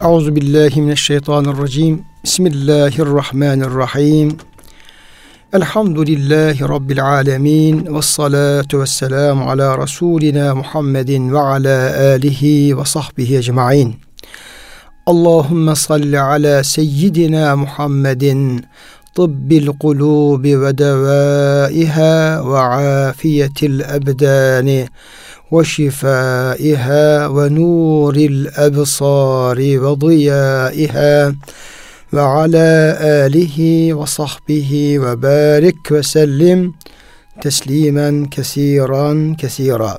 Euzubillahimineşşeytanirracim. Bismillahirrahmanirrahim. Elhamdülillahi Rabbil alemin. Vessalatu vesselamu ala Resulina Muhammedin ve ala alihi ve sahbihi ecma'in. Allahümme salli ala seyyidina Muhammedin tıbbil kulubi ve devaiha ve afiyetil ebdani ve şifaiha ve nuril ebsari ve diyaiha ve ala alihi ve sahbihi ve barik ve sellim teslimen kesiran kesira.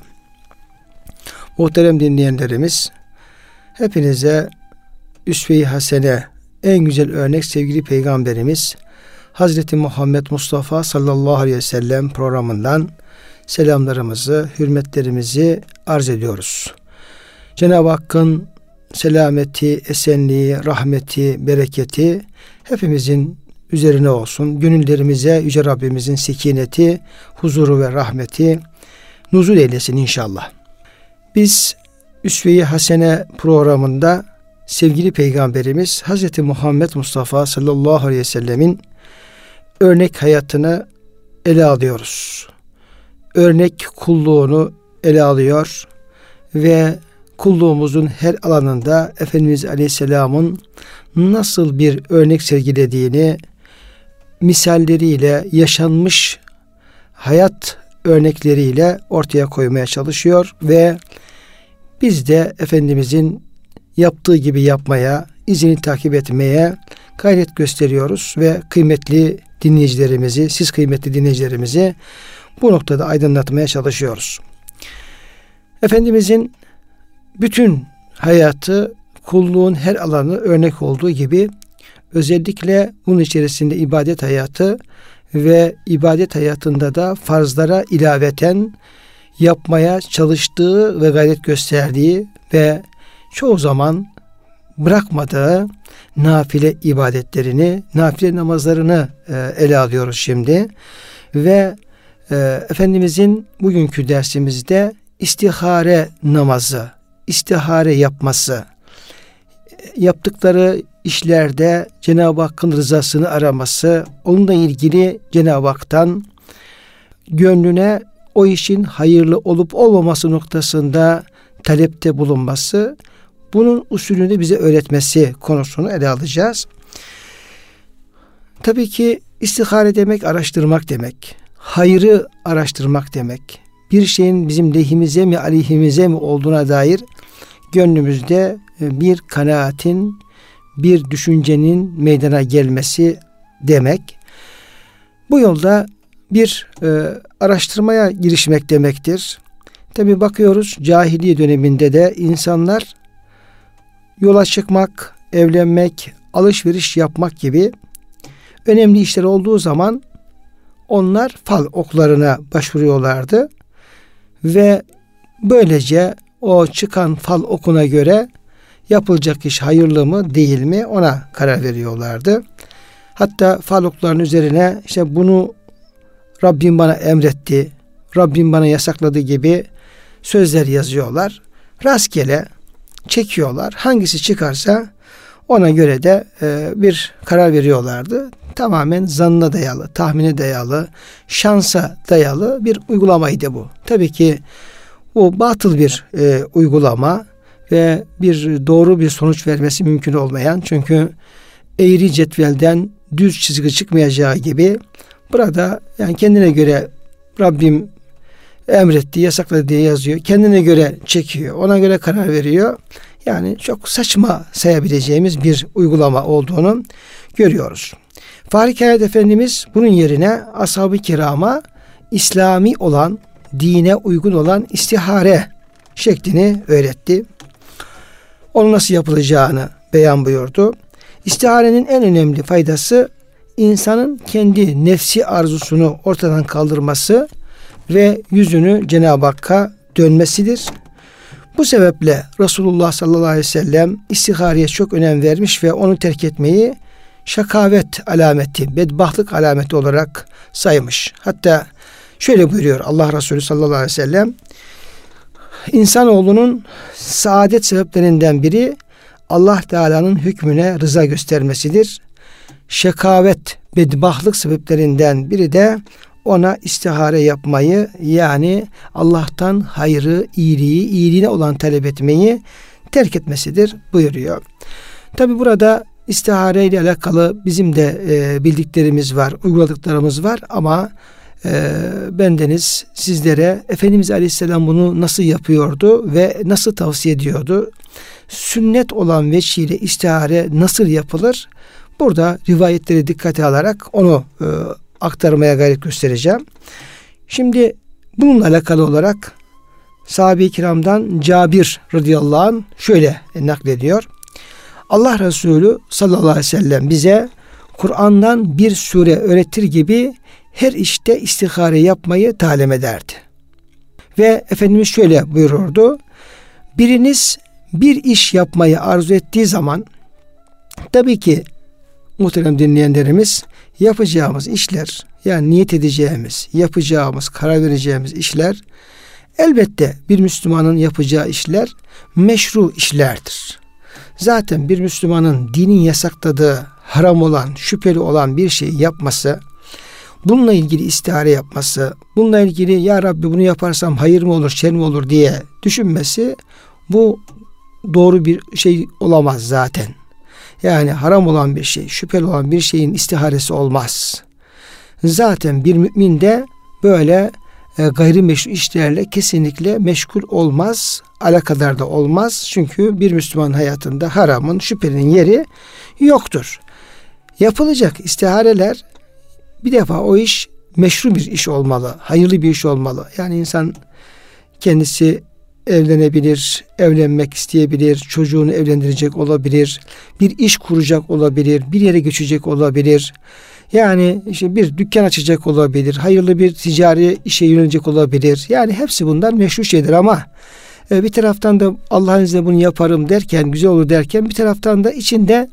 Muhterem dinleyenlerimiz, hepinize üsve-i hasene, en güzel örnek sevgili Peygamberimiz Hazreti Muhammed Mustafa sallallahu aleyhi ve sellem programından selamlarımızı, hürmetlerimizi arz ediyoruz. Cenab-ı Hakk'ın selameti, esenliği, rahmeti, bereketi hepimizin üzerine olsun. Gönüllerimize Yüce Rabbimizin sekineti, huzuru ve rahmeti nuzul eylesin inşallah. Biz Üsve-i Hasene programında sevgili Peygamberimiz Hazreti Muhammed Mustafa sallallahu aleyhi ve sellemin örnek hayatını ele alıyoruz. Örnek kulluğunu ele alıyor ve kulluğumuzun her alanında Efendimiz Aleyhisselam'ın nasıl bir örnek sergilediğini misalleriyle, yaşanmış hayat örnekleriyle ortaya koymaya çalışıyor ve biz de Efendimizin yaptığı gibi yapmaya, izini takip etmeye gayret gösteriyoruz ve kıymetli dinleyicilerimizi, siz kıymetli dinleyicilerimizi bu noktada aydınlatmaya çalışıyoruz. Efendimizin bütün hayatı kulluğun her alanı örnek olduğu gibi özellikle bunun içerisinde ibadet hayatı ve ibadet hayatında da farzlara ilaveten yapmaya çalıştığı ve gayret gösterdiği ve çoğu zaman bırakmadığı nafile ibadetlerini, nafile namazlarını ele alıyoruz şimdi. Ve Efendimizin bugünkü dersimizde istihare namazı, istihare yapması, yaptıkları işlerde Cenab-ı Hakk'ın rızasını araması, onunla ilgili Cenab-ı Hak'tan gönlüne o işin hayırlı olup olmaması noktasında talepte bulunması, bunun usulünü bize öğretmesi konusunu ele alacağız. Tabii ki istihare demek araştırmak demek. Hayrı araştırmak demek. Bir şeyin bizim lehimize mi aleyhimize mi olduğuna dair gönlümüzde bir kanaatin, bir düşüncenin meydana gelmesi demek. Bu yolda bir araştırmaya girişmek demektir. Tabii bakıyoruz cahiliye döneminde de insanlar yola çıkmak, evlenmek, alışveriş yapmak gibi önemli işler olduğu zaman onlar fal oklarına başvuruyorlardı ve böylece o çıkan fal okuna göre yapılacak iş hayırlı mı değil mi ona karar veriyorlardı. Hatta fal oklarının üzerine işte bunu Rabbim bana emretti, Rabbim bana yasakladı gibi sözler yazıyorlar. Rastgele çekiyorlar. Hangisi çıkarsa ona göre de bir karar veriyorlardı. Tamamen zannına dayalı, tahmine dayalı, şansa dayalı bir uygulamaydı bu. Tabii ki bu batıl bir uygulama ve doğru bir sonuç vermesi mümkün olmayan. Çünkü eğri cetvelden düz çizgi çıkmayacağı gibi burada yani kendine göre Rabbim emretti, yasakladı diye yazıyor. Kendine göre çekiyor. Ona göre karar veriyor. Yani çok saçma sayabileceğimiz bir uygulama olduğunu görüyoruz. Fahri Kainat Efendimiz bunun yerine ashab-ı kirama İslami olan, dine uygun olan istihare şeklini öğretti. Onun nasıl yapılacağını beyan buyurdu. İstiharenin en önemli faydası insanın kendi nefsi arzusunu ortadan kaldırması ve yüzünü Cenab-ı Hakk'a dönmesidir. Bu sebeple Resulullah sallallahu aleyhi ve sellem istihareye çok önem vermiş ve onu terk etmeyi şakavet alameti, bedbahtlık alameti olarak saymış. Hatta şöyle buyuruyor Allah Resulü sallallahu aleyhi ve sellem, İnsanoğlunun saadet sebeplerinden biri Allah Teala'nın hükmüne rıza göstermesidir. Şekavet, bedbahtlık sebeplerinden biri de ona istihare yapmayı, yani Allah'tan hayrı, iyiliği, iyiliğine olan talep etmeyi terk etmesidir buyuruyor. Tabi burada istihare ile alakalı bizim de bildiklerimiz var, uyguladıklarımız var ama bendeniz sizlere Efendimiz Aleyhisselam bunu nasıl yapıyordu ve nasıl tavsiye ediyordu? Sünnet olan veçhiyle istihare nasıl yapılır? Burada rivayetleri dikkate alarak onu aktarmaya gayret göstereceğim. Şimdi bununla alakalı olarak sahabe-i kiramdan Cabir radıyallahu anh şöyle naklediyor. Allah Resulü sallallahu aleyhi ve sellem bize Kur'an'dan bir sure öğretir gibi her işte istihare yapmayı talim ederdi. Ve Efendimiz şöyle buyururdu. Biriniz bir iş yapmayı arzu ettiği zaman, tabii ki muhterem dinleyenlerimiz, yapacağımız işler, yani niyet edeceğimiz, yapacağımız, karar vereceğimiz işler, elbette bir Müslümanın yapacağı işler meşru işlerdir. Zaten bir Müslümanın dinin yasakladığı, haram olan, şüpheli olan bir şeyi yapması, bununla ilgili istihare yapması, bununla ilgili ya Rabbi bunu yaparsam hayır mı olur, şer mi olur diye düşünmesi, bu doğru bir şey olamaz zaten. Yani haram olan bir şey, şüpheli olan bir şeyin istiharesi olmaz. Zaten bir mümin de böyle gayrimeşru işlerle kesinlikle meşgul olmaz, alakadar da olmaz. Çünkü bir Müslüman hayatında haramın, şüphenin yeri yoktur. Yapılacak istihareler, bir defa o iş meşru bir iş olmalı, hayırlı bir iş olmalı. Yani insan kendisi evlenebilir, evlenmek isteyebilir, çocuğunu evlendirecek olabilir, bir iş kuracak olabilir, bir yere göçecek olabilir. Yani işte bir dükkan açacak olabilir, hayırlı bir ticari işe yönelecek olabilir. Yani hepsi bunlar meşru şeyler ama bir taraftan da Allah'ın izniyle bunu yaparım derken, güzel olur derken, bir taraftan da içinde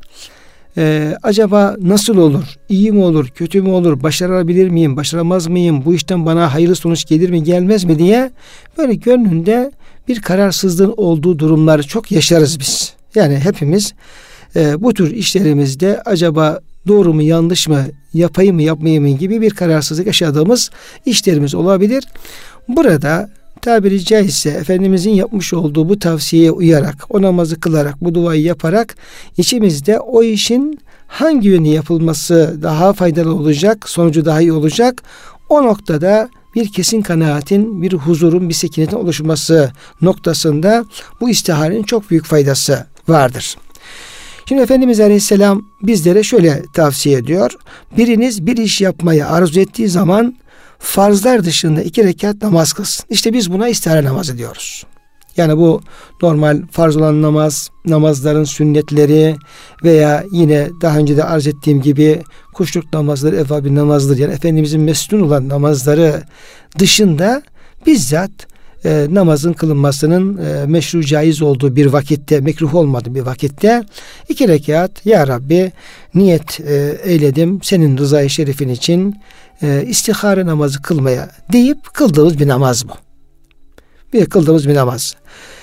acaba nasıl olur, iyi mi olur, kötü mü olur, başarabilir miyim, başaramaz mıyım, bu işten bana hayırlı sonuç gelir mi, gelmez mi diye böyle gönlünde bir kararsızlığın olduğu durumları çok yaşarız biz. Yani hepimiz bu tür işlerimizde acaba doğru mu, yanlış mı, yapayım mı, yapmayayım mı gibi bir kararsızlık yaşadığımız işlerimiz olabilir. Burada tabiri caizse Efendimizin yapmış olduğu bu tavsiyeye uyarak, o namazı kılarak, bu duayı yaparak içimizde o işin hangi yönde yapılması daha faydalı olacak, sonucu daha iyi olacak, o noktada bir kesin kanaatin, bir huzurun, bir sekinetin oluşması noktasında bu istiharenin çok büyük faydası vardır. Şimdi Efendimiz Aleyhisselam bizlere şöyle tavsiye ediyor. Biriniz bir iş yapmayı arzu ettiği zaman farzlar dışında 2 rekat namaz kılsın. İşte biz buna istihare namazı diyoruz. Yani bu normal farz olan namaz, namazların sünnetleri veya yine daha önce de arz ettiğim gibi kuşluk namazları, evvabin namazları, yani Efendimizin mesnun olan namazları dışında bizzat namazın kılınmasının meşru caiz olduğu bir vakitte, mekruh olmadığı bir vakitte 2 rekat ya Rabbi niyet eyledim senin rızayı şerifin için istihare namazı kılmaya deyip kıldığımız bir namaz bu. Kıldığımız bir namaz.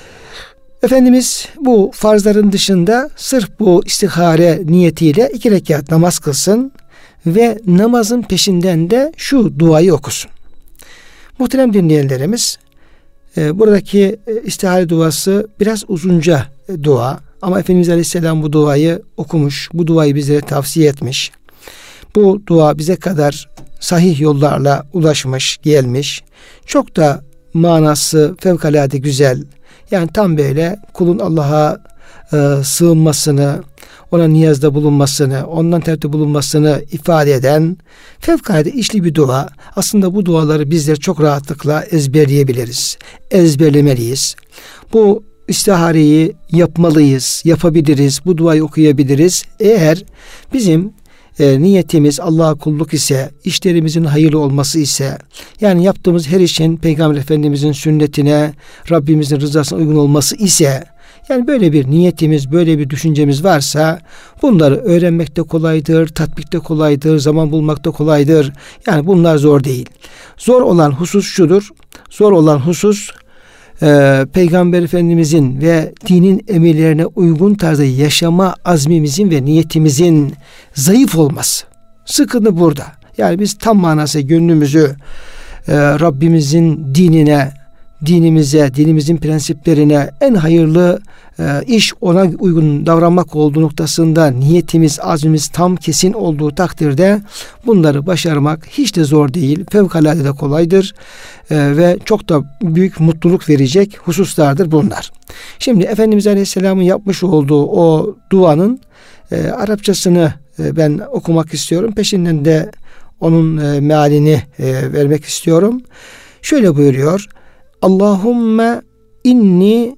Efendimiz bu farzların dışında sırf bu istihare niyetiyle 2 rekat namaz kılsın ve namazın peşinden de şu duayı okusun. Muhterem dinleyenlerimiz, buradaki istihare duası biraz uzunca dua ama Efendimiz Aleyhisselam bu duayı okumuş, bu duayı bizlere tavsiye etmiş. Bu dua bize kadar sahih yollarla ulaşmış, gelmiş. Çok da manası fevkalade güzel. Yani tam böyle kulun Allah'a sığınmasını, ona niyazda bulunmasını, ondan teveccüh bulunmasını ifade eden fevkalade içli bir dua. Aslında bu duaları bizler çok rahatlıkla ezberleyebiliriz. Ezberlemeliyiz. Bu istihareyi yapmalıyız, yapabiliriz, bu duayı okuyabiliriz. Eğer bizim niyetimiz Allah'a kulluk ise, işlerimizin hayırlı olması ise, yani yaptığımız her işin Peygamber Efendimizin sünnetine, Rabbimizin rızasına uygun olması ise, yani böyle bir niyetimiz, böyle bir düşüncemiz varsa bunları öğrenmek de kolaydır, tatbik de kolaydır, zaman bulmak da kolaydır. Yani bunlar zor değil. Zor olan husus şudur. Zor olan husus Peygamber Efendimizin ve dinin emirlerine uygun tarzda yaşama azmimizin ve niyetimizin zayıf olması. Sıkıntı burada. Yani biz tam manası gönlümüzü Rabbimizin dinine, dinimize, dinimizin prensiplerine en hayırlı iş ona uygun davranmak olduğu noktasında niyetimiz, azmimiz tam kesin olduğu takdirde bunları başarmak hiç de zor değil. Fevkalade de kolaydır ve çok da büyük mutluluk verecek hususlardır bunlar. Şimdi Efendimiz Aleyhisselam'ın yapmış olduğu o duanın Arapçasını ben okumak istiyorum. Peşinden de onun mealini vermek istiyorum. Şöyle buyuruyor. Allahümme inni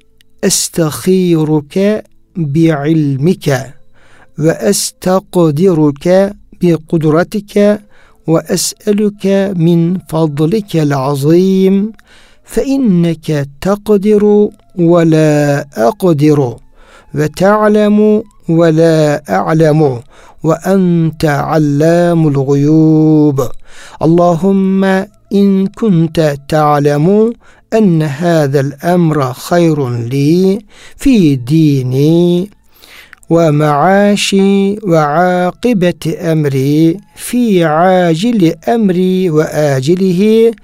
estağfiruke bi'ilmike ve estaqdiruke bi kudretike ve es'eluke min fadlikel azim fe inneke taqdiru ve la aqdiru ve ta'lemu ve la a'lemu ve ente allamul guyub. Allahümme in kunte ta'lemu enne hâzel emra hayrun li fi dini ve ma'aşi ve âkibeti emri fi acili emri ve acilihi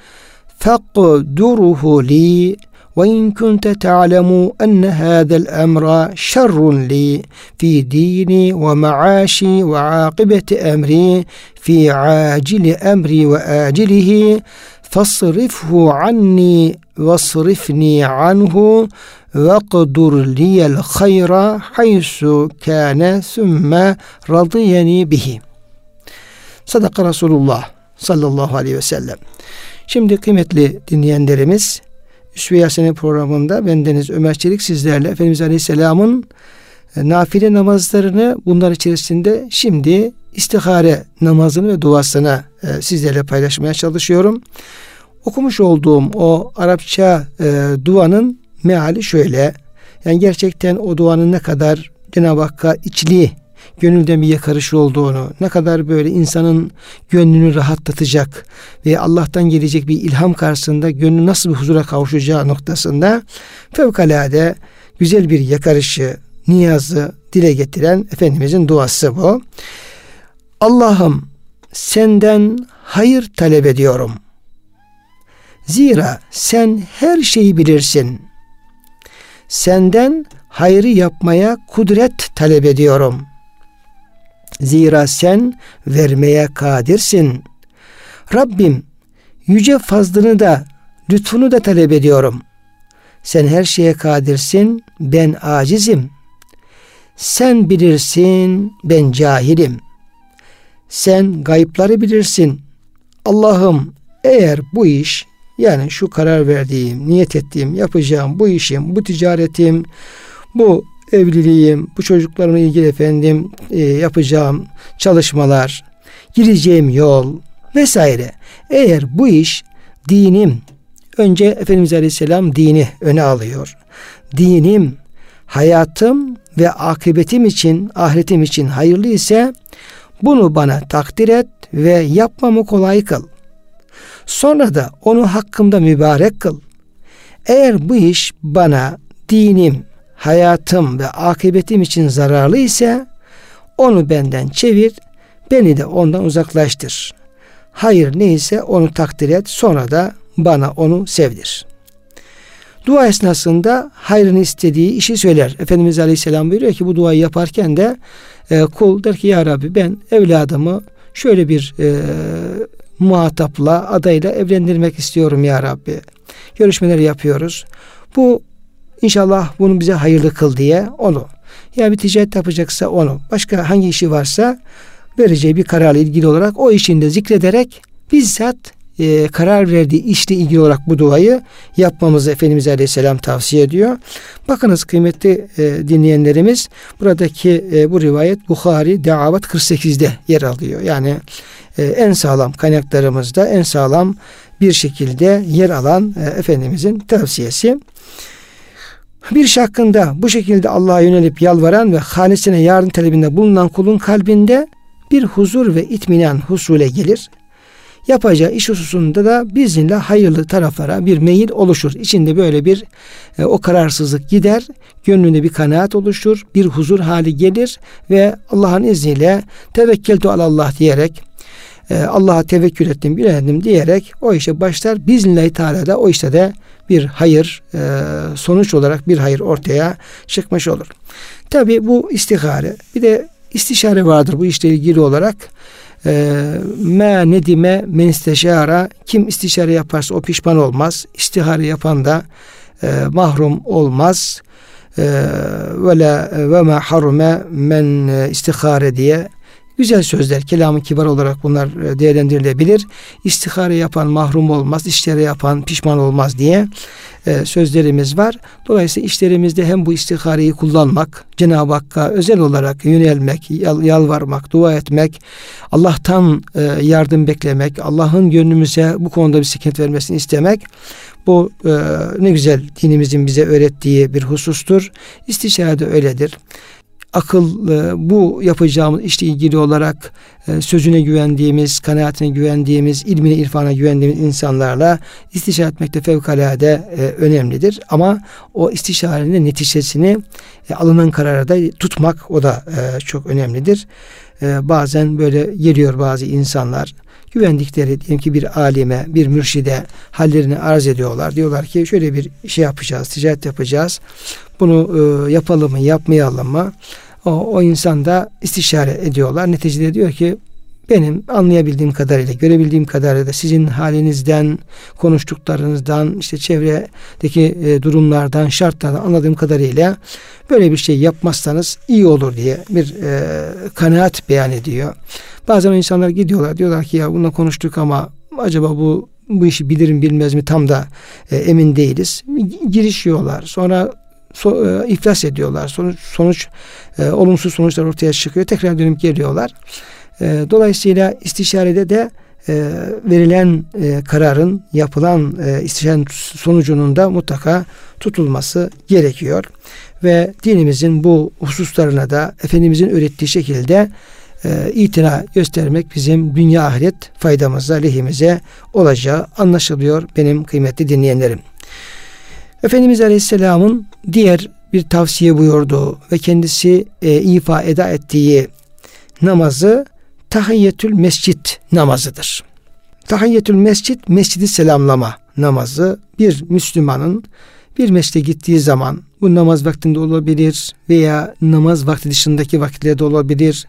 faqduruhu li ve in kunte ta'lemu enne hâzel emra şerrun li fi dini ve ma'aşi ve âkibeti emri fi acili emri ve acilihi fasrifhu anni vasrifni anhu ve qdur liyel hayra haysu kâne sümme radiyeni bihi. Sadaka Resulullah sallallahu aleyhi ve sellem. Şimdi kıymetli dinleyenlerimiz, Üsve-i Hasene programında bendeniz Ömer Çelik sizlerle Efendimiz Aleyhisselam'ın nafile namazlarını, bunlar içerisinde şimdi istihare namazını ve duasını sizlerle paylaşmaya çalışıyorum. Okumuş olduğum o Arapça duanın meali şöyle. Yani gerçekten o duanın ne kadar Cenab-ı Hakk'a içli, gönülden bir yakarışı olduğunu, ne kadar böyle insanın gönlünü rahatlatacak ve Allah'tan gelecek bir ilham karşısında gönlü nasıl bir huzura kavuşacağı noktasında fevkalade güzel bir yakarışı, niyazı dile getiren Efendimizin duası bu. Allah'ım senden hayır talep ediyorum. Zira sen her şeyi bilirsin. Senden hayrı yapmaya kudret talep ediyorum. Zira sen vermeye kadirsin. Rabbim yüce fazlını da lütfunu da talep ediyorum. Sen her şeye kadirsin, ben acizim. Sen bilirsin, ben cahilim. Sen gayıpları bilirsin. Allah'ım eğer bu iş, yani şu karar verdiğim, niyet ettiğim, yapacağım bu işim, bu ticaretim, bu evliliğim, bu çocuklarımla ilgili efendim yapacağım çalışmalar, gireceğim yol vesaire. Eğer bu iş dinim, önce Efendimiz Aleyhisselam dini öne alıyor. Dinim, hayatım ve akıbetim için, ahiretim için hayırlı ise bunu bana takdir et ve yapmamı kolay kıl. Sonra da onu hakkımda mübarek kıl. Eğer bu iş bana, dinim, hayatım ve akıbetim için zararlı ise onu benden çevir, beni de ondan uzaklaştır. Hayır neyse onu takdir et, sonra da bana onu sevdir. Dua esnasında hayrını istediği işi söyler. Efendimiz Aleyhisselam buyuruyor ki bu duayı yaparken de kul der ki ya Rabbi ben evladımı şöyle bir muhatapla, adayla evlendirmek istiyorum ya Rabbi. Görüşmeler yapıyoruz. Bu inşallah bunu bize hayırlı kıl diye onu. Ya bir ticaret yapacaksa onu. Başka hangi işi varsa vereceği bir kararla ilgili olarak o işinde zikrederek bizzat karar verdiği işle ilgili olarak bu duayı yapmamızı Efendimiz Aleyhisselam tavsiye ediyor. Bakınız kıymetli dinleyenlerimiz, buradaki bu rivayet Bukhari Davat 48'de yer alıyor. Yani en sağlam kaynaklarımızda en sağlam bir şekilde yer alan Efendimizin tavsiyesi. Bir iş hakkında bu şekilde Allah'a yönelip yalvaran ve halisine yardım talebinde bulunan kulun kalbinde bir huzur ve itminan husule gelir. yapacağı iş hususunda da biiznillah hayırlı taraflara bir meyil oluşur. İçinde böyle bir o kararsızlık gider, gönlünde bir kanaat oluşur, bir huzur hali gelir ve Allah'ın izniyle tevekkeltu alallah diyerek, Allah'a tevekkül ettim, güvendim diyerek o işe başlar. Biiznillahü teala da o işte de bir hayır, sonuç olarak bir hayır ortaya çıkmış olur. Tabi bu istihare, bir de istişare vardır bu işle ilgili olarak. Ma nedime men isteşara, kim istişare yaparsa o pişman olmaz. İstihare yapan da mahrum olmaz. Ve ma harume men istihare diye güzel sözler, kelamı kibar olarak bunlar değerlendirilebilir. İstihare yapan mahrum olmaz, istişare yapan pişman olmaz diye sözlerimiz var. Dolayısıyla işlerimizde hem bu istihareyi kullanmak, Cenab-ı Hakk'a özel olarak yönelmek, yalvarmak, dua etmek, Allah'tan yardım beklemek, Allah'ın gönlümüze bu konuda bir sıkıntı vermesini istemek, bu ne güzel dinimizin bize öğrettiği bir husustur. İstişare de öyledir. Akıl, bu yapacağımız işle ilgili olarak sözüne güvendiğimiz, kanaatine güvendiğimiz, ilmine, irfana güvendiğimiz insanlarla istişare etmek de fevkalade önemlidir. Ama o istişarenin neticesini alınan kararı da tutmak, o da çok önemlidir. Bazen böyle geliyor bazı insanlar, güvendikleri diyelim ki bir alime, bir mürşide hallerini arz ediyorlar. Diyorlar ki şöyle bir şey yapacağız, ticaret yapacağız. Bunu yapalım mı, yapmayalım mı? O insan da istişare ediyorlar. Neticede diyor ki benim anlayabildiğim kadarıyla, görebildiğim kadarıyla da sizin halinizden, konuştuklarınızdan, işte çevredeki durumlardan, şartlardan anladığım kadarıyla böyle bir şey yapmazsanız iyi olur diye bir kanaat beyan ediyor. Bazen o insanlar gidiyorlar, diyorlar ki ya bununla konuştuk ama acaba bu işi bilir mi bilmez mi tam da emin değiliz. Girişiyorlar. Sonra iflas ediyorlar. Sonuç olumsuz sonuçlar ortaya çıkıyor. Tekrar dönüp geliyorlar. Dolayısıyla istişarede de verilen kararın, yapılan istişarenin sonucunun da mutlaka tutulması gerekiyor. Ve dinimizin bu hususlarına da Efendimizin öğrettiği şekilde itina göstermek bizim dünya ahiret faydamıza, lehimize olacağı anlaşılıyor benim kıymetli dinleyenlerim. Efendimiz Aleyhisselam'ın diğer bir tavsiye buyurduğu ve kendisi ifa eda ettiği namazı tahiyyetül mescit namazıdır. Tahiyyetül mescit, mescidi selamlama namazı. Bir Müslümanın bir mescide gittiği zaman, bu namaz vaktinde olabilir veya namaz vakti dışındaki vakitlerde olabilir,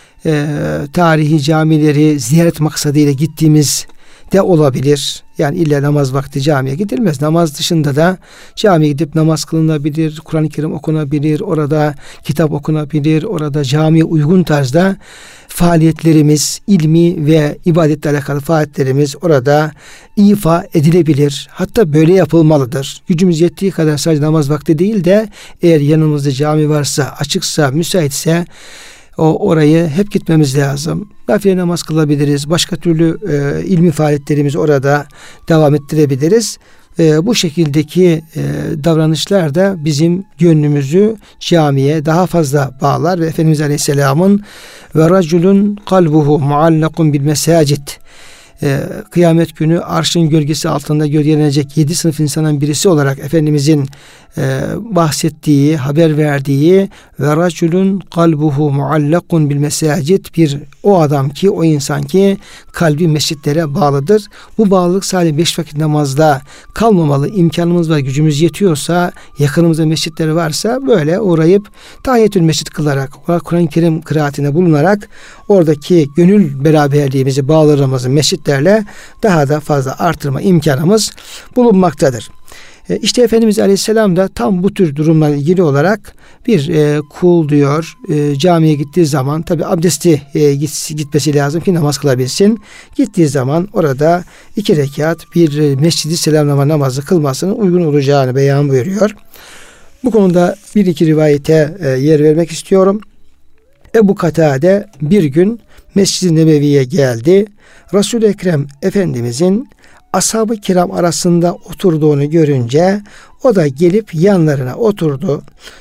tarihi camileri ziyaret maksadıyla gittiğimiz de olabilir. Yani illa namaz vakti camiye gidilmez. Namaz dışında da camiye gidip namaz kılınabilir, Kur'an-ı Kerim okunabilir, orada kitap okunabilir, orada camiye uygun tarzda faaliyetlerimiz, ilmi ve ibadetle alakalı faaliyetlerimiz orada ifa edilebilir. Hatta böyle yapılmalıdır. Gücümüz yettiği kadar sadece namaz vakti değil de eğer yanımızda cami varsa, açıksa, müsaitse orayı hep gitmemiz lazım. Nafile namaz kılabiliriz. Başka türlü ilmi faaliyetlerimizi orada devam ettirebiliriz. Bu şekildeki davranışlar da bizim gönlümüzü camiye daha fazla bağlar ve Efendimiz Aleyhisselam'ın ve raculun kalbuhu muallakun bil mesacid, kıyamet günü arşın gölgesi altında gölgelenecek 7 sınıf insanın birisi olarak Efendimizin bahsettiği, haber verdiği ve raculun kalbuhu muallakun bil mesacid, bir o adam ki, o insan ki kalbi mescitlere bağlıdır. Bu bağlılık sadece 5 vakit namazda kalmamalı. İmkanımız var, gücümüz yetiyorsa, yakınımızda mescitleri varsa böyle uğrayıp tahiyyetül mescid kılarak, Kur'an-ı Kerim kıraatine bulunarak oradaki gönül beraberliğimizi, bağlarımızı mescitlerle daha da fazla artırma imkanımız bulunmaktadır. İşte Efendimiz Aleyhisselam da tam bu tür durumlarla ilgili olarak bir kul diyor camiye gittiği zaman tabi abdesti gitmesi lazım ki namaz kılabilsin. Gittiği zaman orada 2 rekat bir mescidi selamlama namazı kılmasının uygun olacağını beyan buyuruyor. Bu konuda bir iki rivayete yer vermek istiyorum. Ebu Katade bir gün Mescid-i Nebevi'ye geldi. Resul-i Ekrem Efendimizin ashab-ı kiram arasında oturduğunu görünce o da gelip yanlarına oturdu.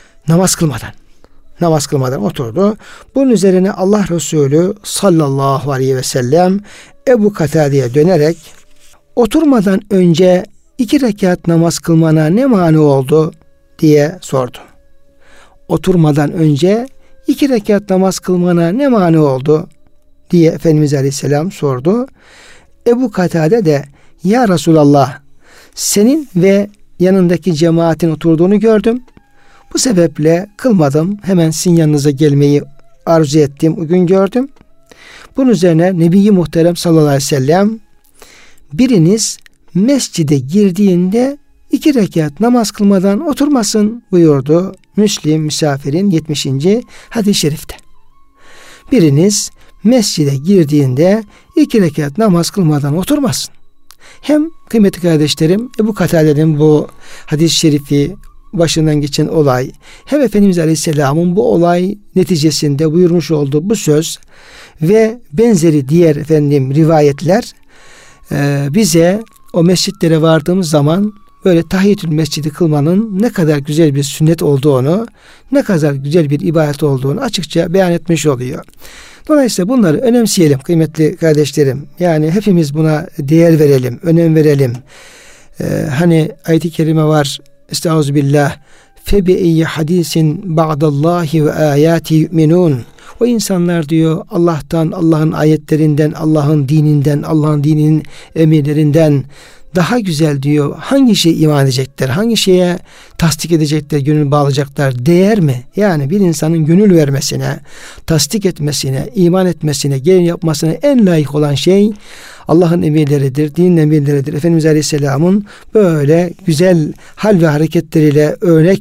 Namaz kılmadan oturdu. Bunun üzerine Allah Resulü sallallahu aleyhi ve sellem Ebu Katade'ye dönerek oturmadan önce 2 rekat namaz kılmana ne mani oldu diye sordu. Oturmadan önce 2 rekat namaz kılmana ne mani oldu diye Efendimiz Aleyhisselam sordu. Ebu Katade de ya Resulallah senin ve yanındaki cemaatin oturduğunu gördüm. Bu sebeple kılmadım. Hemen sizin yanınıza gelmeyi arzu ettim. Bugün gördüm. Bunun üzerine Nebi-i Muhterem sallallahu aleyhi ve sellem biriniz mescide girdiğinde 2 rekat namaz kılmadan oturmasın buyurdu. Müslim Misafirin 70. hadis-i şerifte. Biriniz mescide girdiğinde 2 rekat namaz kılmadan oturmasın. Hem kıymetli kardeşlerim Ebu Katade'nin bu hadis-i şerifi başından geçen olay hem Efendimiz Aleyhisselam'ın bu olay neticesinde buyurmuş olduğu bu söz ve benzeri diğer rivayetler bize o mescitlere vardığımız zaman böyle tahiyyetül mescidi kılmanın ne kadar güzel bir sünnet olduğunu, ne kadar güzel bir ibadet olduğunu açıkça beyan etmiş oluyor. Dolayısıyla bunları önemseyelim kıymetli kardeşlerim. Yani hepimiz buna değer verelim, önem verelim. Hani ayet-i kerime var. Estağfirullah. Febi'eyyi hadisin ba'dallahi ve ayati yu'minun. O insanlar diyor Allah'tan, Allah'ın ayetlerinden, Allah'ın dininden, Allah'ın dininin emirlerinden daha güzel diyor. Hangi şeye iman edecekler? Hangi şeye tasdik edecekler? Gönül bağlayacaklar? Değer mi? Yani bir insanın gönül vermesine, tasdik etmesine, iman etmesine, gelin yapmasına en layık olan şey Allah'ın emirleridir, dinin emirleridir. Efendimiz Aleyhisselam'ın böyle güzel hal ve hareketleriyle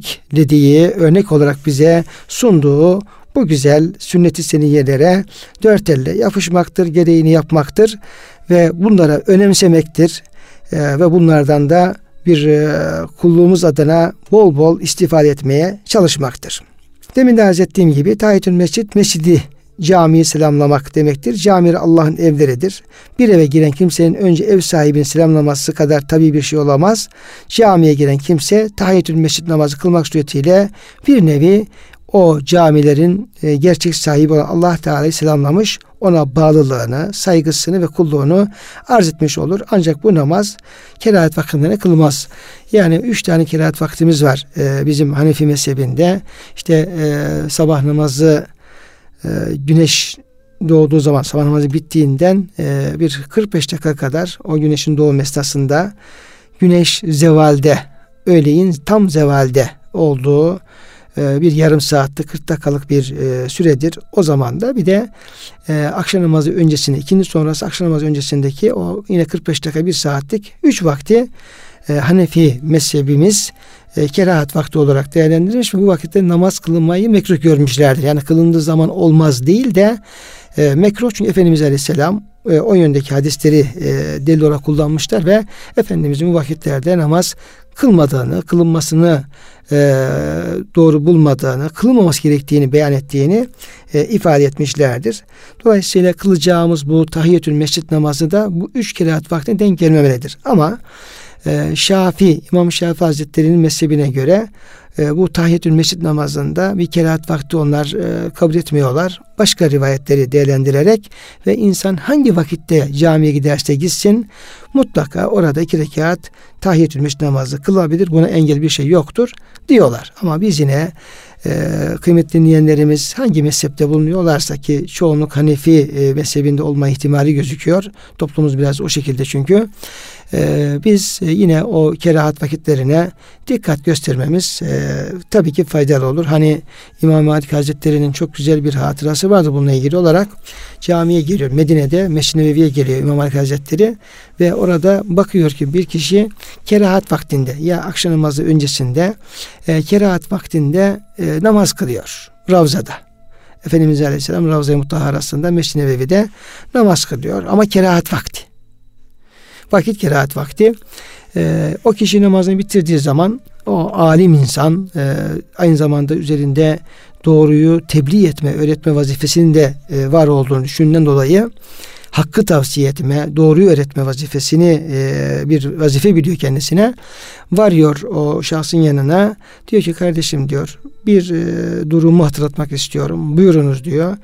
örnek olarak bize sunduğu bu güzel sünnet-i seniyelere dört elle yapışmaktır, gereğini yapmaktır ve bunlara önemsemektir. Ve bunlardan da bir kulluğumuz adına bol bol istifade etmeye çalışmaktır. Demin de arz ettiğim gibi tahiyyetül mescidi camiyi selamlamak demektir. Camiler Allah'ın evleridir. Bir eve giren kimsenin önce ev sahibini selamlaması kadar tabii bir şey olamaz. Camiye giren kimse tahiyyetül mescid namazı kılmak suretiyle bir nevi o camilerin gerçek sahibi olan Allah Teala'yı selamlamış, ona bağlılığını, saygısını ve kulluğunu arz etmiş olur. Ancak bu namaz kerahat vaktinde kılmaz. Yani 3 tane kerahat vaktimiz var bizim Hanefi mezhebinde. İşte sabah namazı güneş doğduğu zaman, sabah namazı bittiğinden bir 45 dakika kadar o güneşin doğum esnasında güneş zevalde, öğleyin tam zevalde olduğu bir yarım saatlik 40 dakikalık bir süredir. O zaman da bir de akşam namazı öncesinde, ikindi sonrası akşam namazı öncesindeki o yine 45 dakika 1 saatlik 3 vakti Hanefi mezhebimiz kerahat vakti olarak değerlendirilmiş ve bu vakitte namaz kılınmayı mekruh görmüşlerdir. Yani kılındığı zaman olmaz değil de mekruh, çünkü Efendimiz Aleyhisselam o yöndeki hadisleri delil olarak kullanmışlar ve Efendimizin bu vakitlerde namaz kılmadığını, kılınmasını doğru bulmadığını, kılınmaması gerektiğini beyan ettiğini ifade etmişlerdir. Dolayısıyla kılacağımız bu tahiyyetül mescid namazı da bu 3 kerahat vaktine denk gelmemelidir. Ama İmam Şafii Hazretleri'nin mezhebine göre bu tahiyyetül mescid namazında bir kerahat vakti onlar kabul etmiyorlar. Başka rivayetleri değerlendirerek ve insan hangi vakitte camiye giderse gitsin mutlaka orada 2 rekat tahiyyetül mescid namazı kılabilir. Buna engel bir şey yoktur diyorlar. Ama biz yine kıymetli dinleyenlerimiz hangi mezhepte bulunuyorlarsa, ki çoğunluk Hanefi mezhebinde olma ihtimali gözüküyor. Toplumumuz biraz o şekilde çünkü. Biz yine o kerahat vakitlerine dikkat göstermemiz tabii ki faydalı olur. Hani İmam Malik Hazretleri'nin çok güzel bir hatırası vardı bununla ilgili olarak. Camiye geliyor. Medine'de Mescid-i Nebevi'ye geliyor İmam Malik Hazretleri ve orada bakıyor ki bir kişi kerahat vaktinde ya akşam namazı öncesinde kerahat vaktinde namaz kılıyor Ravza'da. Efendimiz Aleyhisselam Ravza-i Mutahharası'nda Mescid-i Nebevi'de namaz kılıyor ama kerahat vakti. Vakit kerahat vakti. O kişi namazını bitirdiği zaman o alim insan aynı zamanda üzerinde doğruyu tebliğ etme, öğretme vazifesinin de var olduğunu düşündüğünden dolayı hakkı tavsiye etme, doğruyu öğretme vazifesini bir vazife biliyor kendisine. Varıyor o şahsın yanına. Diyor ki kardeşim diyor bir durumu hatırlatmak istiyorum. Buyurunuz diyor.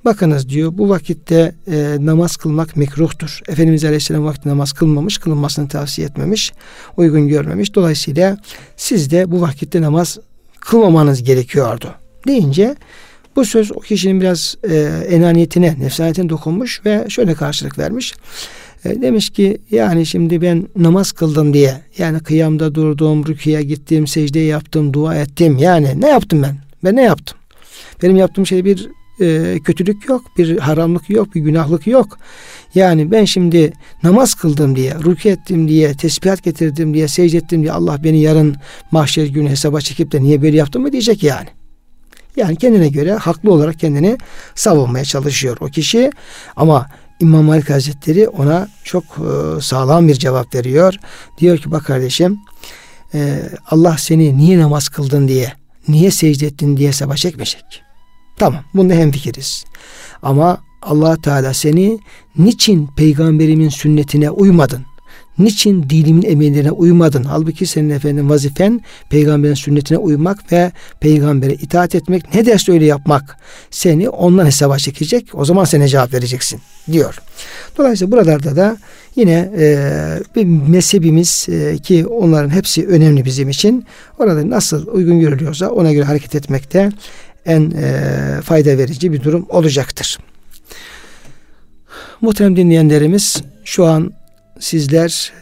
bakınız diyor, bu vakitte namaz kılmak mekruhtur. Efendimiz Aleyhisselam vakti namaz kılmamış, kılınmasını tavsiye etmemiş, uygun görmemiş. Dolayısıyla siz de bu vakitte namaz kılmamanız gerekiyordu deyince bu söz o kişinin biraz enaniyetine, nefsaniyetine dokunmuş ve şöyle karşılık vermiş. Demiş ki yani şimdi ben namaz kıldım diye, yani kıyamda durdum, rüküye gittim, secde yaptım, dua ettim. Yani ne yaptım ben? Ben ne yaptım? Benim yaptığım şey bir kötülük yok, bir haramlık yok, bir günahlık yok. Yani ben şimdi namaz kıldım diye, rükû ettim diye, tesbihat getirdim diye, secde ettim diye Allah beni yarın mahşer günü hesaba çekip de niye böyle yaptım mı diyecek yani. Yani kendine göre haklı olarak kendini savunmaya çalışıyor o kişi. Ama İmam Malik Hazretleri ona çok sağlam bir cevap veriyor. Diyor ki bak kardeşim, Allah seni niye namaz kıldın diye, niye secde ettin diye hesaba çekmeyecek. Tamam, bunda hemfikiriz. Ama Allah Teala seni niçin peygamberimin sünnetine uymadın? Niçin dinimin emirlerine uymadın? Halbuki senin efendim vazifen peygamberin sünnetine uymak ve peygambere itaat etmek, ne derse öyle yapmak. Seni ondan hesaba çekecek. O zaman sen cevap vereceksin diyor. Dolayısıyla buralarda da yine bir mezhebimiz ki onların hepsi önemli bizim için. Orada nasıl uygun görülüyorsa ona göre hareket etmekte en fayda verici bir durum olacaktır. Muhterem dinleyenlerimiz, şu an sizler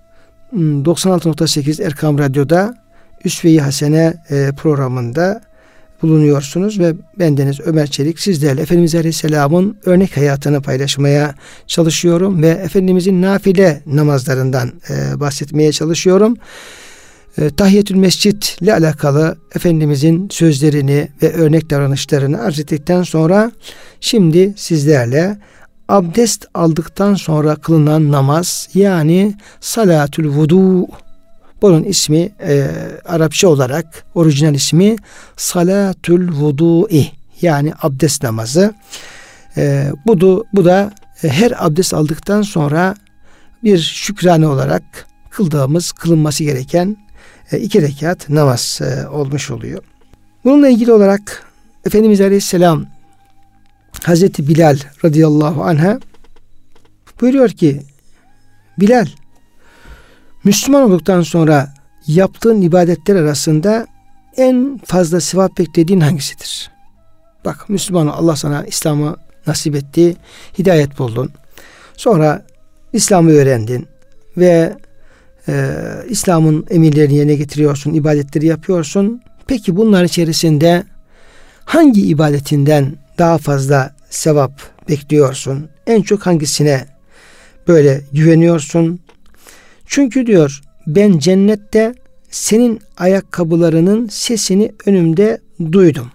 96.8 Erkam Radyo'da Üsve-i Hasene programında bulunuyorsunuz ve bendeniz Ömer Çelik sizlerle Efendimiz Aleyhisselam'ın örnek hayatını paylaşmaya çalışıyorum ve Efendimizin nafile namazlarından bahsetmeye çalışıyorum. Tahiyyetül Mescid ile alakalı Efendimizin sözlerini ve örnek davranışlarını arz ettikten sonra şimdi sizlerle abdest aldıktan sonra kılınan namaz, yani salatül vudu, bunun ismi Arapça olarak orijinal ismi salatül vudu'i, yani abdest namazı. Bu da her abdest aldıktan sonra bir şükrane olarak kılınması gereken 2 rekat namaz olmuş oluyor. Bununla ilgili olarak Efendimiz Aleyhisselam Hazreti Bilal radıyallahu anh'a buyuruyor ki, Bilal, Müslüman olduktan sonra yaptığın ibadetler arasında en fazla sevap beklediğin hangisidir? Bak, Müslüman, Allah sana İslam'ı nasip etti, hidayet buldun. Sonra İslam'ı öğrendin ve İslam'ın emirlerini yerine getiriyorsun, ibadetleri yapıyorsun. Peki bunlar içerisinde hangi ibadetinden daha fazla sevap bekliyorsun? En çok hangisine böyle güveniyorsun? Çünkü diyor, ben cennette senin ayakkabılarının sesini önümde duydum.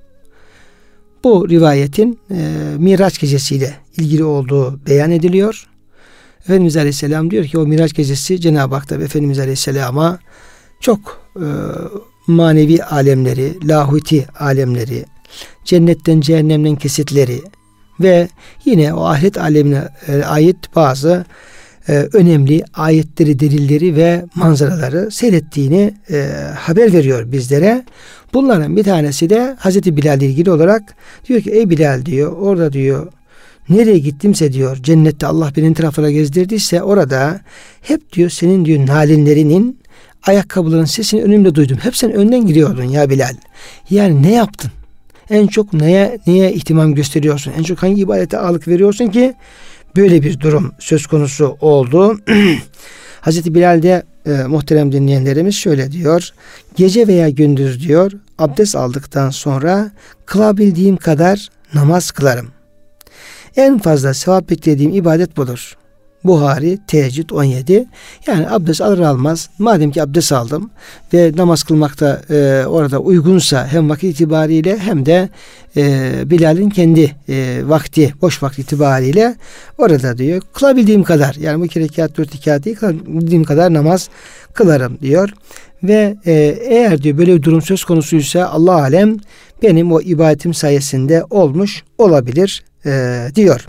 Bu rivayetin Miraç gecesiyle ilgili olduğu beyan ediliyor. Efendimiz Aleyhisselam diyor ki o Miraç gecesi Cenab-ı Hak tabi Efendimiz Aleyhisselam'a çok manevi alemleri, lahuti alemleri, cennetten cehennemden kesitleri ve yine o ahiret alemine ait bazı önemli ayetleri, delilleri ve manzaraları seyrettiğini haber veriyor bizlere. Bunların bir tanesi de Hazreti Bilal ile ilgili olarak diyor ki, ey Bilal diyor, orada diyor nereye gittimse diyor, cennette Allah beni taraflara gezdirdiyse orada hep diyor senin diyor nalinlerinin, ayakkabıların sesini önümde duydum. Hep sen önden gidiyordun ya Bilal. Yani ne yaptın? En çok neye ihtimam gösteriyorsun? En çok hangi ibadete ağırlık veriyorsun ki böyle bir durum söz konusu oldu? Hazreti Bilal de muhterem dinleyenlerimiz şöyle diyor. Gece veya gündüz diyor, abdest aldıktan sonra kılabildiğim kadar namaz kılarım. En fazla sevap beklediğim ibadet budur. Buhari, Teheccüd 17. Yani abdest alır almaz, madem ki abdest aldım ve namaz kılmakta orada uygunsa hem vakit itibariyle hem de Bilal'in kendi vakti, boş vakti itibariyle orada diyor kılabildiğim kadar, yani bu 2 rekat 4 rekat değil, kılabildiğim kadar namaz kılarım diyor. Ve eğer diyor böyle bir durum söz konusuysa Allah alem benim o ibadetim sayesinde olmuş olabilir diyor.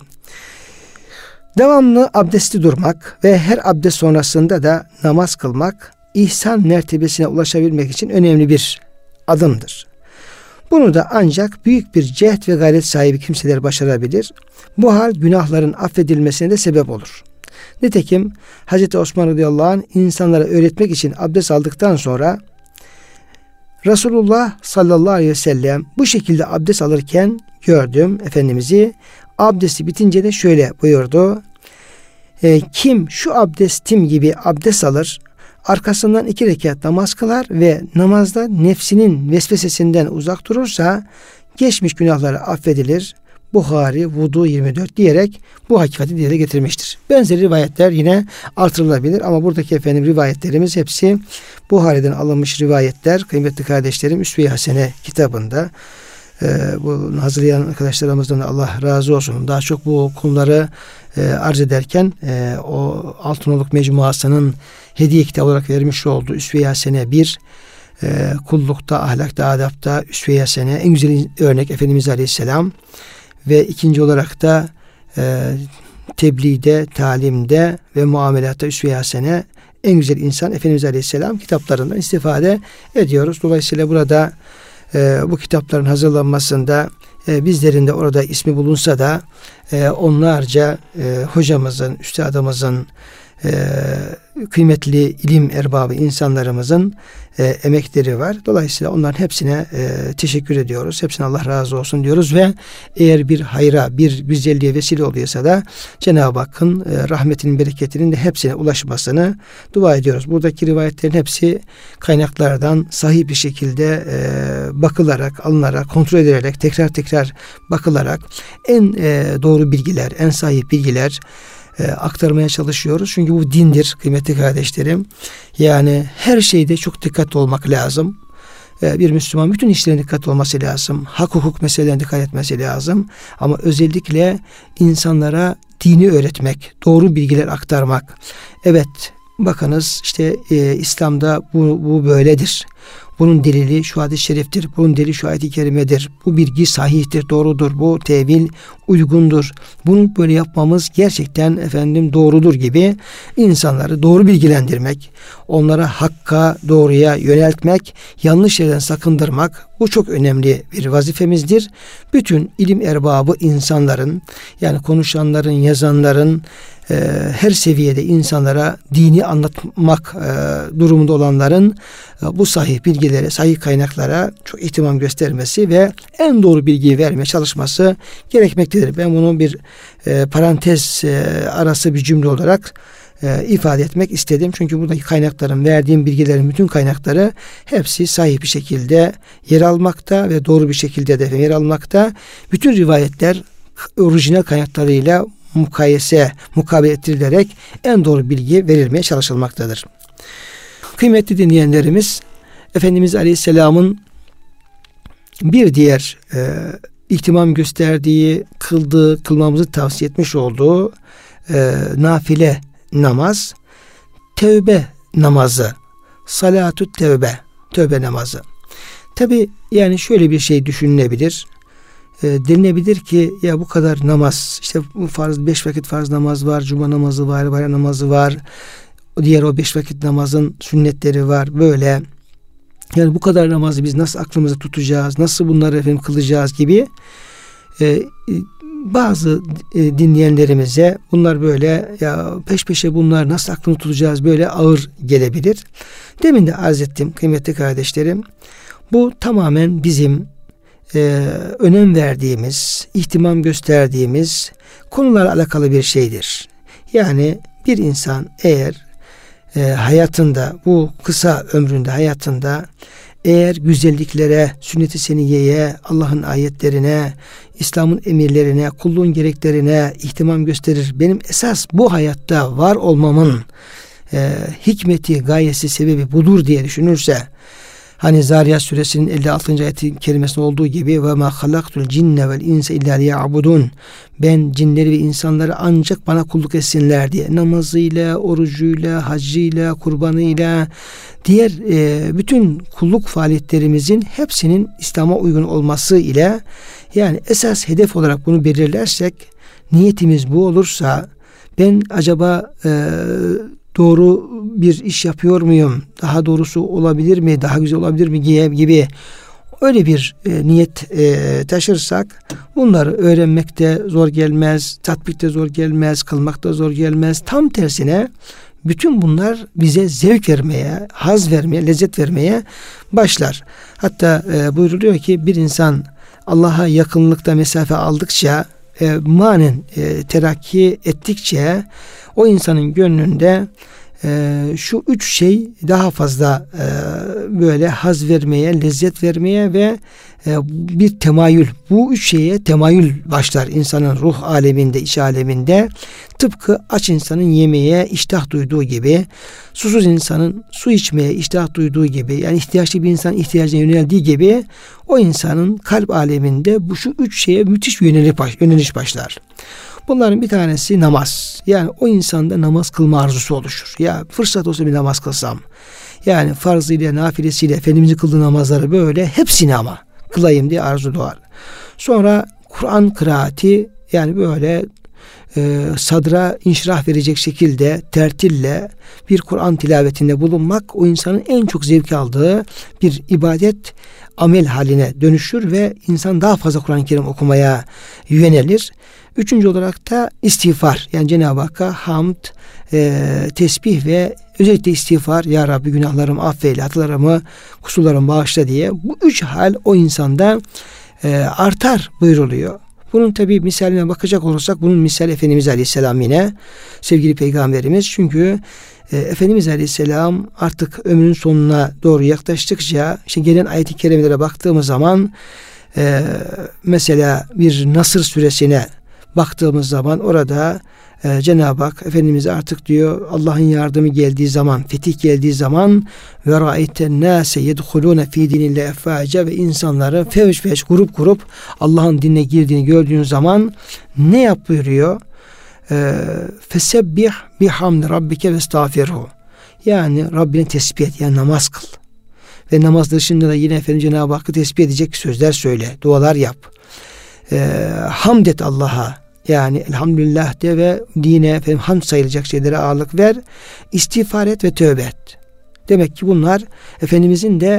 Devamlı abdestli durmak ve her abdest sonrasında da namaz kılmak ihsan mertebesine ulaşabilmek için önemli bir adımdır. Bunu da ancak büyük bir cehd ve gayret sahibi kimseler başarabilir. Bu hal günahların affedilmesine de sebep olur. Nitekim Hz. Osman radıyallahu anh insanlara öğretmek için abdest aldıktan sonra Resulullah sallallahu aleyhi ve sellem bu şekilde abdest alırken gördüm Efendimiz'i. Abdesti bitince de şöyle buyurdu. Kim şu abdestim gibi abdest alır, arkasından 2 rekat namaz kılar ve namazda nefsinin vesvesesinden uzak durursa geçmiş günahları affedilir. Buhari Vudu 24 diyerek bu hakikati dile getirmiştir. Benzeri rivayetler yine artırılabilir ama buradaki rivayetlerimiz hepsi Buhari'den alınmış rivayetler. Kıymetli kardeşlerim, Üsve-i Hasene kitabında bu hazırlayan arkadaşlarımızdan Allah razı olsun. Daha çok bu konuları arz ederken o Altınoluk Mecmuası'nın hediye kitabı olarak vermiş olduğu Üsve-i Hasene 1, kullukta, ahlakta, adapta Üsve-i Hasene en güzel örnek Efendimiz Aleyhisselam ve ikinci olarak da tebliğde, talimde ve muamelatta Üsve-i Hasene en güzel insan Efendimiz Aleyhisselam kitaplarından istifade ediyoruz. Dolayısıyla burada bu kitapların hazırlanmasında bizlerin de orada ismi bulunsa da onlarca hocamızın, üstadımızın, kıymetli ilim erbabı insanlarımızın emekleri var. Dolayısıyla onların hepsine teşekkür ediyoruz. Hepsine Allah razı olsun diyoruz ve eğer bir hayra, bir güzelliğe vesile oluyorsa da Cenab-ı Hakk'ın rahmetinin, bereketinin de hepsine ulaşmasını dua ediyoruz. Buradaki rivayetlerin hepsi kaynaklardan sahih bir şekilde bakılarak, alınarak, kontrol edilerek, tekrar tekrar bakılarak en doğru bilgiler, en sahih bilgiler aktarmaya çalışıyoruz. Çünkü bu dindir kıymetli kardeşlerim. Yani her şeyde çok dikkatli olmak lazım. Bir Müslüman bütün işlerine dikkat olması lazım. Hak hukuk meselelerine dikkat etmesi lazım. Ama özellikle insanlara dini öğretmek, doğru bilgiler aktarmak. Evet, bakınız işte İslam'da bu böyledir. Bunun delili şu hadis-i şeriftir. Bunun delili şu ayet-i kerimedir. Bu bilgi sahihtir, doğrudur. Bu tevil uygundur. Bunu böyle yapmamız gerçekten doğrudur gibi insanları doğru bilgilendirmek, onlara hakka, doğruya yöneltmek, yanlış yerden sakındırmak bu çok önemli bir vazifemizdir. Bütün ilim erbabı insanların, yani konuşanların, yazanların, her seviyede insanlara dini anlatmak durumunda olanların bu sahih bilgilere, sahih kaynaklara çok ihtimam göstermesi ve en doğru bilgiyi vermeye çalışması gerekmektedir. Ben bunu bir parantez arası bir cümle olarak ifade etmek istedim. Çünkü buradaki kaynakların, verdiğim bilgilerin bütün kaynakları hepsi sahih bir şekilde yer almakta ve doğru bir şekilde de yer almakta. Bütün rivayetler orijinal kaynaklarıyla mukabele ettirilerek en doğru bilgi verilmeye çalışılmaktadır. Kıymetli dinleyenlerimiz, Efendimiz Aleyhisselam'ın bir diğer ihtimam gösterdiği, kılmamızı tavsiye etmiş olduğu nafile namaz, tevbe namazı, salatü tevbe namazı. Tabi yani şöyle bir şey düşünülebilir. Denilebilir ki ya bu kadar namaz, işte bu farz, 5 vakit farz namaz var, cuma namazı var, bayram namazı var, diğer o 5 vakit namazın sünnetleri var, böyle. Yani bu kadar namazı biz nasıl aklımıza tutacağız, nasıl bunları kılacağız gibi bazı dinleyenlerimize bunlar böyle, ya peş peşe bunlar nasıl aklını tutacağız, böyle ağır gelebilir. Demin de arz ettim kıymetli kardeşlerim. Bu tamamen bizim önem verdiğimiz, ihtimam gösterdiğimiz konularla alakalı bir şeydir. Yani bir insan eğer hayatında, bu kısa ömründe, hayatında eğer güzelliklere, sünnet-i seniyeye, Allah'ın ayetlerine, İslam'ın emirlerine, kulluğun gereklerine ihtimam gösterir, benim esas bu hayatta var olmamın hikmeti, gayesi, sebebi budur diye düşünürse, hani Zariyat suresinin 56. ayet-i kerimesinde olduğu gibi ve ma halaktul cinne vel insa illa liya'budun, ben cinleri ve insanları ancak bana kulluk etsinler diye, namazıyla, orucuyla, haccıyla, kurbanıyla, diğer bütün kulluk faaliyetlerimizin hepsinin İslam'a uygun olması ile, yani esas hedef olarak bunu belirlersek, niyetimiz bu olursa, ben acaba doğru bir iş yapıyor muyum? Daha doğrusu olabilir mi? Daha güzel olabilir mi? Gibi öyle bir niyet taşırsak bunları öğrenmekte zor gelmez, tatbikte zor gelmez, kılmakta zor gelmez. Tam tersine bütün bunlar bize zevk vermeye, haz vermeye, lezzet vermeye başlar. Hatta buyruluyor ki bir insan Allah'a yakınlıkta mesafe aldıkça, manen terakki ettikçe o insanın gönlünde şu üç şey daha fazla böyle haz vermeye, lezzet vermeye ve bir temayül, bu üç şeye temayül başlar insanın ruh aleminde, iç aleminde. Tıpkı aç insanın yemeğe iştah duyduğu gibi, susuz insanın su içmeye iştah duyduğu gibi, yani ihtiyaçlı bir insan ihtiyacına yöneldiği gibi o insanın kalp aleminde bu şu üç şeye müthiş yöneliş başlar. Bunların bir tanesi namaz. Yani o insanda namaz kılma arzusu oluşur. Ya fırsat olsa bir namaz kılsam. Yani farzıyla, nafilesiyle Efendimizin kıldığı namazları böyle hepsini ama kılayım diye arzu doğar. Sonra Kur'an kıraati, yani böyle sadra inşirah verecek şekilde tertille bir Kur'an tilavetinde bulunmak o insanın en çok zevk aldığı bir ibadet, amel haline dönüşür ve insan daha fazla Kur'an-ı Kerim okumaya yönelir. Üçüncü olarak da istiğfar. Yani Cenab-ı Hakk'a hamd, tesbih ve özellikle istiğfar. Ya Rabbi günahlarımı affeyle, hatalarımı, kusurlarımı bağışla diye. Bu üç hal o insanda artar buyruluyor. Bunun tabi misaline bakacak olursak bunun misali Efendimiz Aleyhisselam yine sevgili Peygamberimiz. Çünkü Efendimiz Aleyhisselam artık ömrünün sonuna doğru yaklaştıkça işte gelen ayet-i kerimelere baktığımız zaman mesela bir Nasr suresine baktığımız zaman orada Cenab-ı Hak Efendimiz artık diyor Allah'ın yardımı geldiği zaman, fetih geldiği zaman ve ra'ayten nase yedhulune fi dinillahi efvaca ve insanları fevç fevç grup Allah'ın dinine girdiğini gördüğün zaman ne yap buyuruyor? Fesebbih bihamdi rabbike ve estağfirhu. Yani Rabbini tesbih et, yani namaz kıl. Ve namaz dışında da yine Efendimiz Cenab-ı Hakk'ı tesbih edecek sözler söyle, dualar yap. Hamd et Allah'a. Yani elhamdülillah de ve dine hamd sayılacak şeylere ağırlık ver. İstiğfar et ve tövbe et. Demek ki bunlar Efendimizin de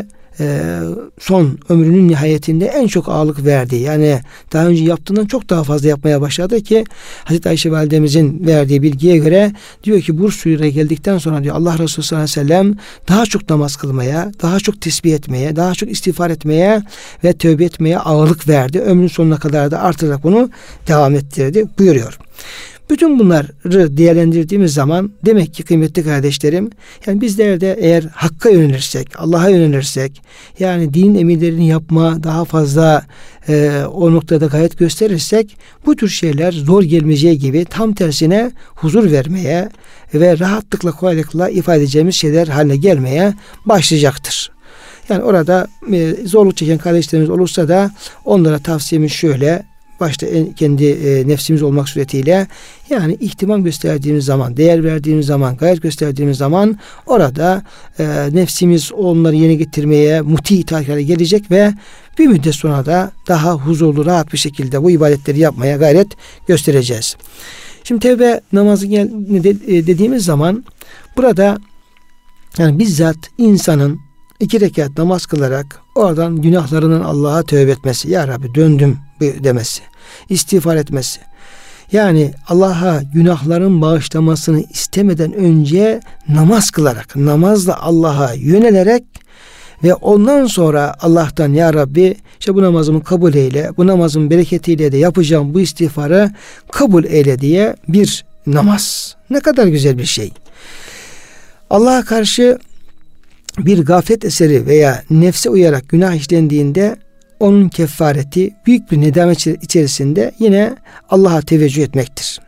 son ömrünün nihayetinde en çok ağırlık verdiği, yani daha önce yaptığından çok daha fazla yapmaya başladı ki Hazreti Ayşe validemizin verdiği bilgiye göre diyor ki bu sure geldikten sonra diyor Allah Resulü sallallahu aleyhi ve sellem daha çok namaz kılmaya, daha çok tesbih etmeye, daha çok istiğfar etmeye ve tövbe etmeye ağırlık verdi. Ömrün sonuna kadar da artarak bunu devam ettirdi buyuruyor. Bütün bunları değerlendirdiğimiz zaman demek ki kıymetli kardeşlerim, yani bizler de eğer Hakk'a yönelirsek, Allah'a yönelirsek, yani dinin emirlerini yapma, daha fazla o noktada gayret gösterirsek bu tür şeyler zor gelmeyeceği gibi tam tersine huzur vermeye ve rahatlıkla, kolaylıkla ifade edeceğimiz şeyler haline gelmeye başlayacaktır. Yani orada zorluk çeken kardeşlerimiz olursa da onlara tavsiyemiz şöyle: başta kendi nefsimiz olmak suretiyle, yani ihtimam gösterdiğimiz zaman, değer verdiğimiz zaman, gayret gösterdiğimiz zaman orada nefsimiz onları yerine getirmeye muti itaatkâra gelecek ve bir müddet sonra da daha huzurlu, rahat bir şekilde bu ibadetleri yapmaya gayret göstereceğiz. Şimdi tevbe namazı dediğimiz zaman burada yani bizzat insanın 2 rekat namaz kılarak oradan günahlarının Allah'a tövbe etmesi, ya Rabbi döndüm demesi, istiğfar etmesi. Yani Allah'a günahların bağışlamasını istemeden önce namaz kılarak, namazla Allah'a yönelerek ve ondan sonra Allah'tan ya Rabbi işte bu namazımı kabul eyle, bu namazın bereketiyle de yapacağım bu istiğfarı kabul eyle diye bir namaz. Ne kadar güzel bir şey. Allah'a karşı bir gaflet eseri veya nefse uyarak günah işlendiğinde onun kefareti büyük bir nedamet içerisinde yine Allah'a teveccüh etmektir.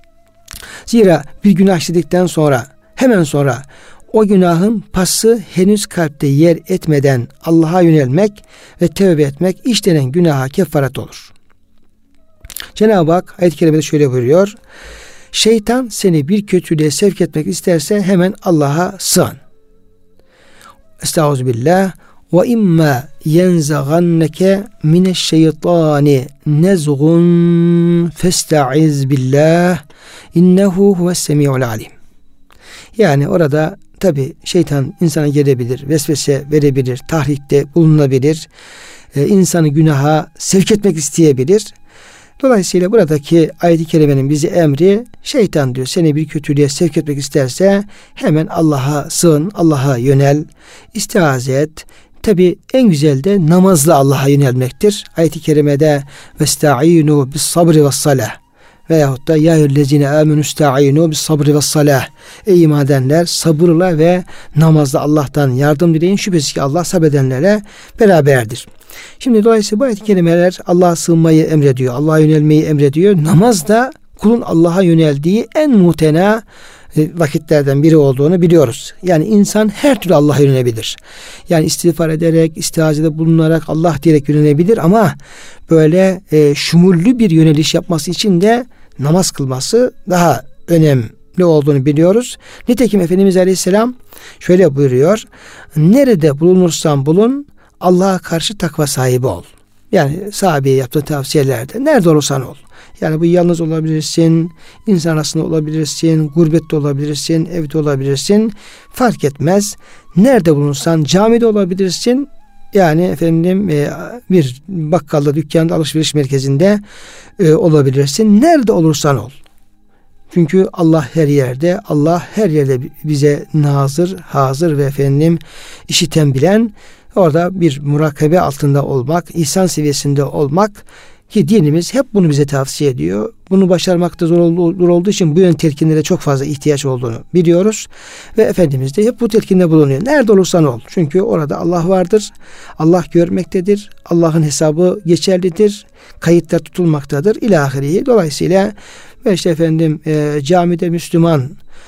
Zira bir günah işledikten sonra, hemen sonra o günahın pası henüz kalpte yer etmeden Allah'a yönelmek ve tövbe etmek işlenen günaha kefaret olur. Cenab-ı Hak ayet-i kerimede şöyle buyuruyor: şeytan seni bir kötülüğe sevk etmek isterse hemen Allah'a sığın. Estağfirullah. Ve imma yenzaganneke mineşşeytani nezgun festaiz billah innehu huves-semi'ul alim. Yani orada tabi şeytan insana gelebilir, vesvese verebilir, tahrikte bulunabilir. insanı günaha sevk etmek isteyebilir. Dolayısıyla buradaki ayet-i kerimenin bizi emri, şeytan diyor seni bir kötülüğe sevk etmek isterse hemen Allah'a sığın, Allah'a yönel, istiaze et. Tabi en güzel de namazla Allah'a yönelmektir. Ayet-i kerimede vesta'inu bis sabri ves salah veyahut da ya eyyühellezine amenu sta'inu bis sabri ves salah. Ey iman edenler, sabırla ve namazla Allah'tan yardım dileyin. Şüphesiz ki Allah sabredenlere beraberdir. Şimdi dolayısıyla bu ayet-i kerimeler Allah'a sığınmayı emrediyor, Allah'a yönelmeyi emrediyor. Namaz da kulun Allah'a yöneldiği en muhtena vakitlerden biri olduğunu biliyoruz. Yani insan her türlü Allah'a yönelebilir. Yani istiğfar ederek, istihazede bulunarak Allah diyerek yönelebilir ama böyle şumullü bir yöneliş yapması için de namaz kılması daha önemli olduğunu biliyoruz. Nitekim Efendimiz Aleyhisselam şöyle buyuruyor. Nerede bulunursan bulun Allah'a karşı takva sahibi ol. Yani sahabeye yaptığı tavsiyelerde nerede olursan ol. Yani bu yalnız olabilirsin, insan arasında olabilirsin, gurbette olabilirsin, evde olabilirsin. Fark etmez. Nerede bulunursan camide olabilirsin. Yani efendim bir bakkalda, dükkanda, alışveriş merkezinde olabilirsin. Nerede olursan ol. Çünkü Allah her yerde, Allah her yerde bize nazır, hazır ve efendim işiten, bilen. Orada bir murakabe altında olmak, ihsan seviyesinde olmak ki dinimiz hep bunu bize tavsiye ediyor. Bunu başarmakta zor olduğu için bu yön telkinlere çok fazla ihtiyaç olduğunu biliyoruz. Ve Efendimiz de hep bu telkinde bulunuyor. Nerede olursan ol. Çünkü orada Allah vardır. Allah görmektedir. Allah'ın hesabı geçerlidir. Kayıtlar tutulmaktadır. İlahiriyi. Dolayısıyla ve işte efendim camide Müslüman,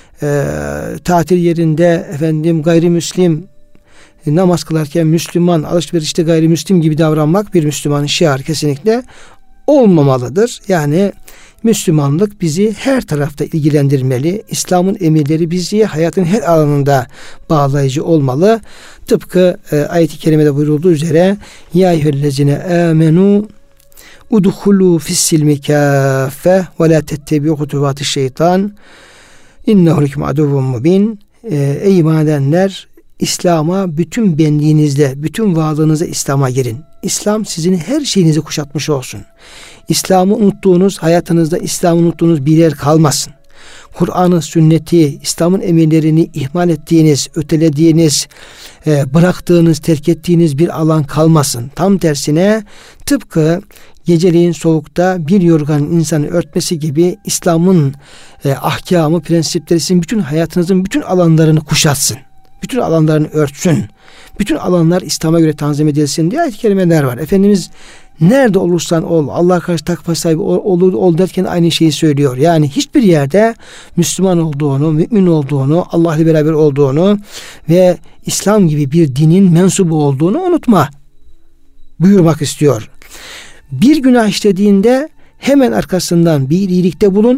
tatil yerinde efendim gayrimüslim, namaz kılarken Müslüman, alışverişte gayrimüslim gibi davranmak bir Müslümanın şiarı kesinlikle olmamalıdır. Yani Müslümanlık bizi her tarafta ilgilendirmeli. İslam'ın emirleri bizi hayatın her alanında bağlayıcı olmalı. Tıpkı ayet-i kerimede buyurulduğu üzere ya eyyühellezine amenu udhulu fissilmi kaffe ve la tettebi'u hutuvatiş şeytan innehu lekum aduvvun mubin. Ey iman edenler, İslam'a bütün benliğinizle, bütün varlığınızla İslam'a girin. İslam sizin her şeyinizi kuşatmış olsun. İslam'ı unuttuğunuz, hayatınızda İslam'ı unuttuğunuz bir yer kalmasın. Kur'an'ı, sünneti, İslam'ın emirlerini ihmal ettiğiniz, ötelediğiniz, bıraktığınız, terk ettiğiniz bir alan kalmasın. Tam tersine tıpkı geceleyin soğukta bir yorganın insanı örtmesi gibi İslam'ın ahkamı, prensipleri sizin bütün hayatınızın bütün alanlarını kuşatsın. Bütün alanlarını örtsün. Bütün alanlar İslam'a göre tanzim edilsin diye ayet-i kerimeler var. Efendimiz nerede olursan ol, Allah'a karşı takva sahibi ol derken aynı şeyi söylüyor. Yani hiçbir yerde Müslüman olduğunu, mümin olduğunu, Allah ile beraber olduğunu ve İslam gibi bir dinin mensubu olduğunu unutma buyurmak istiyor. Bir günah işlediğinde hemen arkasından bir iyilikte bulun.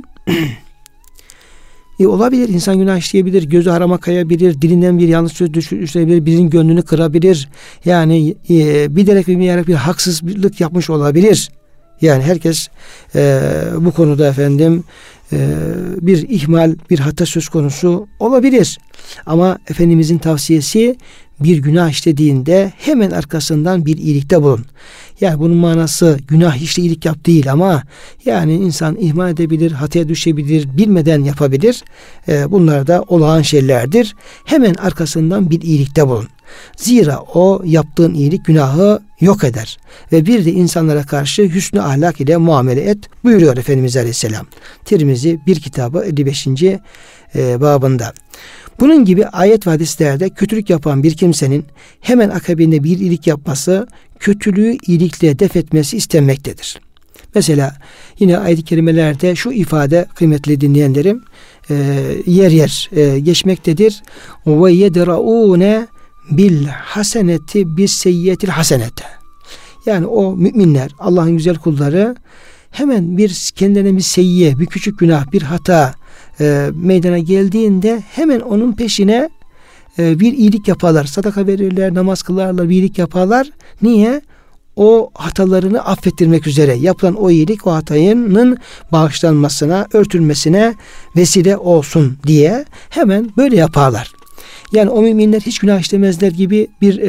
Olabilir, insan günah işleyebilir, gözü harama kayabilir, dilinden bir yanlış söz düşürebilir, birinin gönlünü kırabilir. Yani bilerek bilmeyerek bir haksızlık yapmış olabilir. Yani herkes bu konuda efendim bir ihmal, bir hata söz konusu olabilir. Ama Efendimizin tavsiyesi bir günah işlediğinde hemen arkasından bir iyilikte bulun. Yani bunun manası günah işle iyilik yap değil ama yani insan ihmal edebilir, hataya düşebilir, bilmeden yapabilir. Bunlar da olağan şeylerdir. Hemen arkasından bir iyilikte bulun. Zira o yaptığın iyilik günahı yok eder. Ve bir de insanlara karşı hüsnü ahlak ile muamele et buyuruyor Efendimiz Aleyhisselam. Tirmizi bir kitabı 55. babında. Bunun gibi ayet ve hadislerde kötülük yapan bir kimsenin hemen akabinde bir iyilik yapması, kötülüğü iyilikle def etmesi istenmektedir. Mesela yine ayet-i kerimelerde şu ifade kıymetli dinleyenlerim yer yer geçmektedir. Ve yedraune bil haseneti bis seyyiyetil hasenete. Yani o müminler, Allah'ın güzel kulları hemen bir kendilerine bir seyyiye, bir küçük günah, bir hata meydana geldiğinde hemen onun peşine bir iyilik yaparlar. Sadaka verirler, namaz kılarlar, bir iyilik yaparlar. Niye? O hatalarını affettirmek üzere yapılan o iyilik o hatanın bağışlanmasına, örtülmesine vesile olsun diye hemen böyle yaparlar. Yani o müminler hiç günah işlemezler gibi bir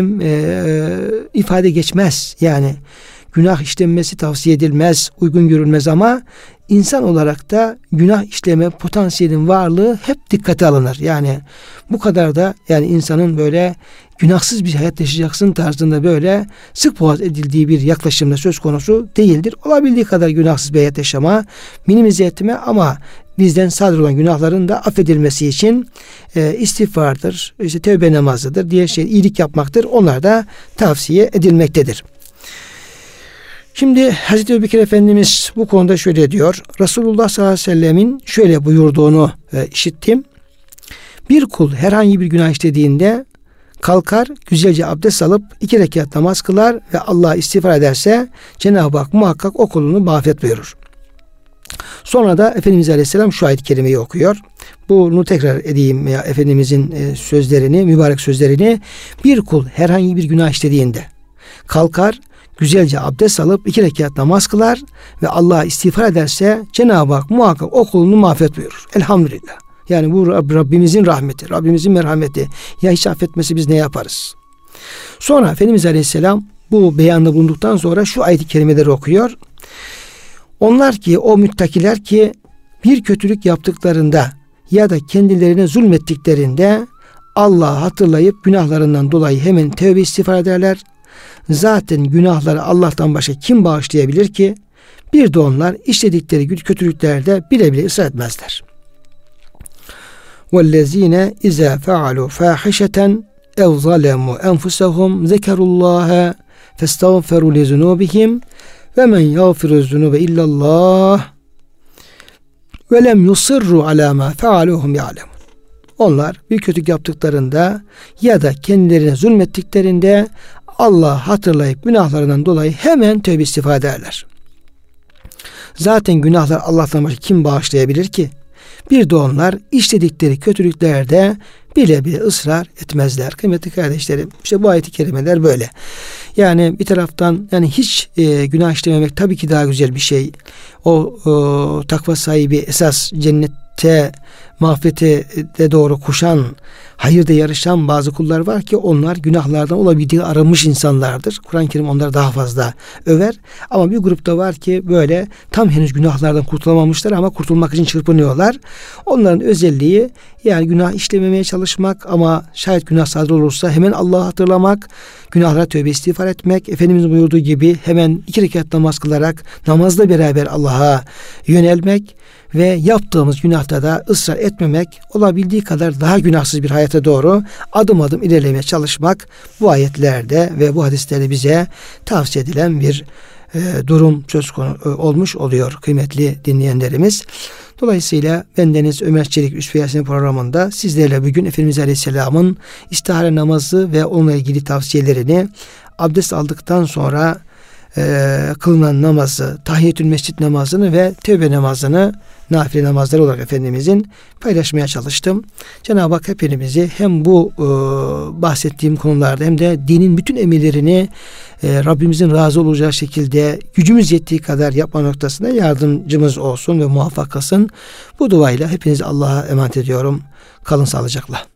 ifade geçmez. Yani günah işlenmesi tavsiye edilmez, uygun görülmez ama insan olarak da günah işleme potansiyelin varlığı hep dikkate alınır. Yani bu kadar da yani insanın böyle günahsız bir hayat yaşayacaksın tarzında böyle sık boğaz edildiği bir yaklaşımda söz konusu değildir. Olabildiği kadar günahsız bir hayat yaşama, minimize etme ama bizden sadır olan günahların da affedilmesi için istiğfardır, işte tövbe namazıdır, diğer iyilik yapmaktır. Onlar da tavsiye edilmektedir. Şimdi Hazreti Ebubekir Efendimiz bu konuda şöyle diyor. Resulullah sallallahu aleyhi ve sellemin şöyle buyurduğunu işittim. Bir kul herhangi bir günah işlediğinde kalkar, güzelce abdest alıp 2 rekat namaz kılar ve Allah'a istiğfar ederse Cenab-ı Hak muhakkak o kulunu mağfiret buyurur. Sonra da Efendimiz Aleyhisselam şu ayet-i kerimeyi okuyor. Bunu tekrar edeyim ya Efendimizin sözlerini, mübarek sözlerini. Bir kul herhangi bir günah işlediğinde kalkar, güzelce abdest alıp 2 rekat namaz kılar ve Allah'a istiğfar ederse Cenab-ı Hak muhakkak o kulunu mağfiret buyurur. Elhamdülillah. Yani bu Rabbimizin rahmeti, Rabbimizin merhameti. Ya hiç affetmesi biz ne yaparız? Sonra Efendimiz Aleyhisselam bu beyanda bulunduktan sonra şu ayet-i kerimeleri okuyor. Onlar ki o müttakiler ki bir kötülük yaptıklarında ya da kendilerine zulmettiklerinde Allah'ı hatırlayıp günahlarından dolayı hemen tövbe istiğfar ederler. Zaten günahları Allah'tan başka kim bağışlayabilir ki? Bir de onlar işledikleri kötülüklerde bile bile ısrar etmezler. وَالَّذ۪ينَ اِذَا فَعَلُوا فَاحِشَةً اَوْ ظَلَمُوا اَنْفُسَهُمْ ذَكَرُوا اللّٰهَ فَاسْتَغْفَرُوا لِذُنُوبِهِمْ وَمَنْ يَغْفِرُ الذُّنُوبَ اِلَّا اللّٰهِ وَلَمْ يُصِرُّوا عَلَى مَا فَعَلُوهُمْ يَعْلَمُونَ. Onlar bir kötülük yaptıklarında ya da kendilerine zulmettiklerinde Allah hatırlayıp günahlarından dolayı hemen tövbe istiğfar ederler. Zaten günahlar Allah'tan başka kim bağışlayabilir ki? Bir de onlar işledikleri kötülüklerde bile bile ısrar etmezler. Kıymetli kardeşlerim, işte bu ayet-i kerimeler böyle. Yani bir taraftan yani hiç günah işlememek tabii ki daha güzel bir şey. O takva sahibi esas cennette mağfirete de doğru koşan, hayırda yarışan bazı kullar var ki onlar günahlardan olabildiği arınmış insanlardır. Kur'an-ı Kerim onları daha fazla över. Ama bir grupta var ki böyle tam henüz günahlardan kurtulamamışlar ama kurtulmak için çırpınıyorlar. Onların özelliği yani günah işlememeye çalışmak ama şayet günah sadır olursa hemen Allah'ı hatırlamak, günahlara tövbe istiğfar etmek, Efendimizin buyurduğu gibi hemen 2 rekat namaz kılarak namazla beraber Allah'a yönelmek ve yaptığımız günahta da ısrar etmemek, olabildiği kadar daha günahsız bir hayata doğru adım adım ilerlemeye çalışmak bu ayetlerde ve bu hadislerde bize tavsiye edilen bir durum söz konusu olmuş oluyor kıymetli dinleyenlerimiz. Dolayısıyla bendeniz Ömer Çelik Üsve Yasin programında sizlerle bugün Efendimiz Aleyhisselam'ın istihare namazı ve onunla ilgili tavsiyelerini, abdest aldıktan sonra kılınan namazı, tahiyyetül mescid namazını ve tövbe namazını nafile namazları olarak Efendimizin paylaşmaya çalıştım. Cenab-ı Hak hepimizi hem bu bahsettiğim konularda hem de dinin bütün emirlerini Rabbimizin razı olacağı şekilde gücümüz yettiği kadar yapma noktasında yardımcımız olsun ve muvaffak kılsın. Bu duayla hepinizi Allah'a emanet ediyorum. Kalın sağlıcakla.